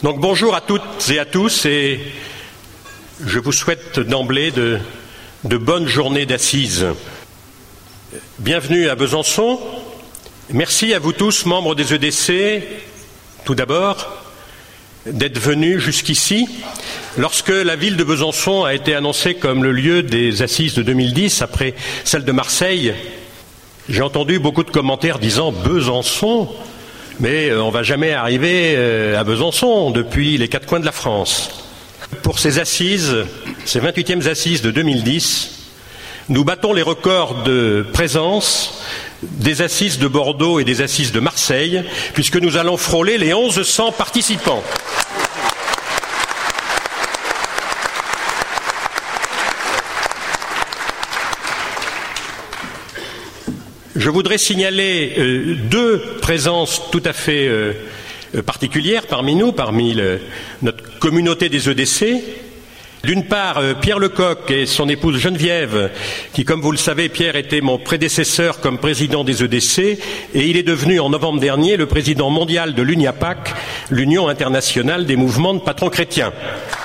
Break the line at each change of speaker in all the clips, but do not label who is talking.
Donc bonjour à toutes et à tous et je vous souhaite d'emblée de bonnes journées d'assises. Bienvenue à Besançon. Merci à vous tous, membres des EDC, tout d'abord, d'être venus jusqu'ici. Lorsque la ville de Besançon a été annoncée comme le lieu des assises de 2010, après celle de Marseille, j'ai entendu beaucoup de commentaires disant « Besançon ». Mais on ne va jamais arriver à Besançon depuis les quatre coins de la France. Pour ces assises, ces 28e assises de 2010, nous battons les records de présence des assises de Bordeaux et des assises de Marseille, puisque nous allons frôler les 1100 participants. Je voudrais signaler deux présences tout à fait particulières parmi nous, parmi notre communauté des EDC. D'une part, Pierre Lecoq et son épouse Geneviève, qui, comme vous le savez, Pierre était mon prédécesseur comme président des EDC, et il est devenu en novembre dernier le président mondial de l'UNIAPAC, l'Union internationale des mouvements de patrons chrétiens.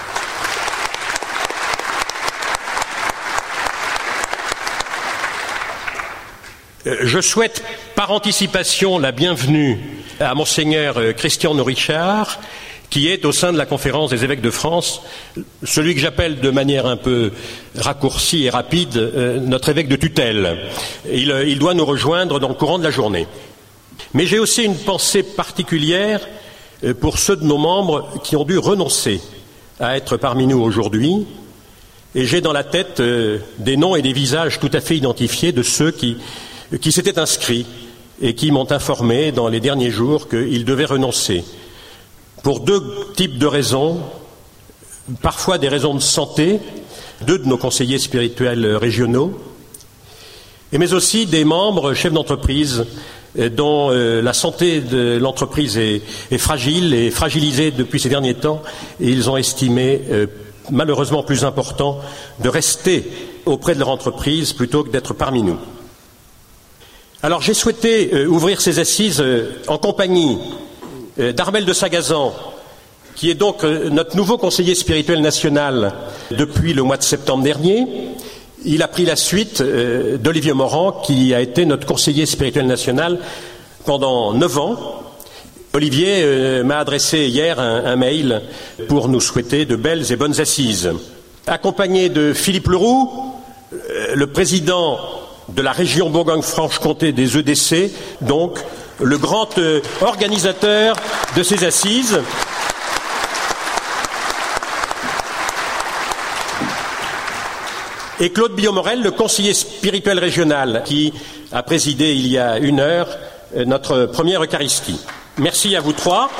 Je souhaite par anticipation la bienvenue à Monseigneur Christian Norichard, qui est au sein de la Conférence des évêques de France, celui que j'appelle de manière un peu raccourcie et rapide notre évêque de tutelle. Il doit nous rejoindre dans le courant de la journée. Mais j'ai aussi une pensée particulière pour ceux de nos membres qui ont dû renoncer à être parmi nous aujourd'hui. Et j'ai dans la tête des noms et des visages tout à fait identifiés de ceux qui s'étaient inscrits et qui m'ont informé dans les derniers jours qu'ils devaient renoncer. Pour deux types de raisons, parfois des raisons de santé, deux de nos conseillers spirituels régionaux, mais aussi des membres chefs d'entreprise dont la santé de l'entreprise est fragile et fragilisée depuis ces derniers temps, et ils ont estimé malheureusement plus important de rester auprès de leur entreprise plutôt que d'être parmi nous. Alors j'ai souhaité ouvrir ces assises en compagnie d'Armel de Sagazan, qui est donc notre nouveau conseiller spirituel national depuis le mois de septembre dernier. Il a pris la suite d'Olivier Morand, qui a été notre conseiller spirituel national pendant 9 ans. Olivier m'a adressé hier un mail pour nous souhaiter de belles et bonnes assises. Accompagné de Philippe Leroux, le président de la région Bourgogne-Franche-Comté des EDC, donc le grand organisateur de ces assises. Et Claude Billot-Morel, le conseiller spirituel régional, qui a présidé il y a 1 heure notre première Eucharistie. Merci à vous trois.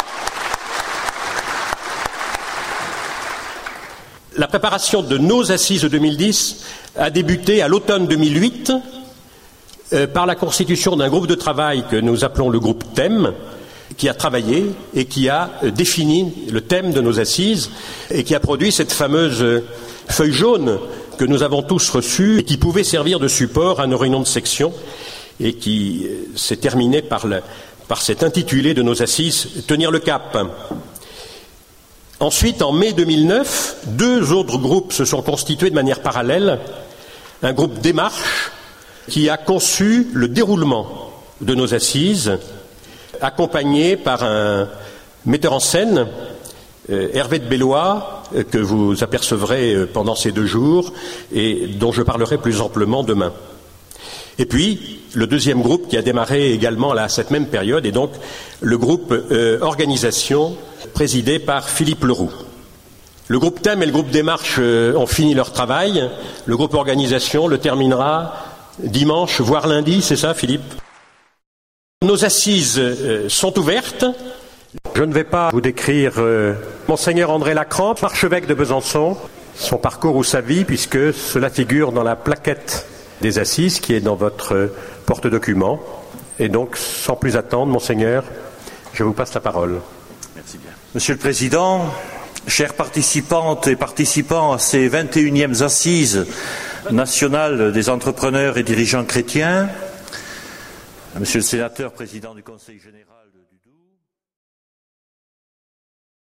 La préparation de nos assises de 2010 a débuté à l'automne 2008 par la constitution d'un groupe de travail que nous appelons le groupe Thème, qui a travaillé et qui a défini le thème de nos assises et qui a produit cette fameuse feuille jaune que nous avons tous reçue et qui pouvait servir de support à nos réunions de section et qui s'est terminée par cet intitulé de nos assises « Tenir le cap ». Ensuite, en mai 2009, 2 autres groupes se sont constitués de manière parallèle. Un groupe Démarche qui a conçu le déroulement de nos assises, accompagné par un metteur en scène, Hervé de Bellois, que vous apercevrez pendant ces 2 jours et dont je parlerai plus amplement demain. Et puis, le deuxième groupe qui a démarré également à cette même période est donc le groupe Organisation, présidé par Philippe Leroux. Le groupe Thème et le groupe Démarche ont fini leur travail. Le groupe Organisation le terminera dimanche, voire lundi, c'est ça, Philippe ? Nos assises sont ouvertes. Je ne vais pas vous décrire Monseigneur André Lacrampe, archevêque de Besançon, son parcours ou sa vie, puisque cela figure dans la plaquette des assises qui est dans votre porte-document. Et donc, sans plus attendre, Monseigneur, je vous passe la parole.
Merci bien. Monsieur le Président, chères participantes et participants à ces 21e assises nationales des entrepreneurs et dirigeants chrétiens, Monsieur le Sénateur, Président du Conseil général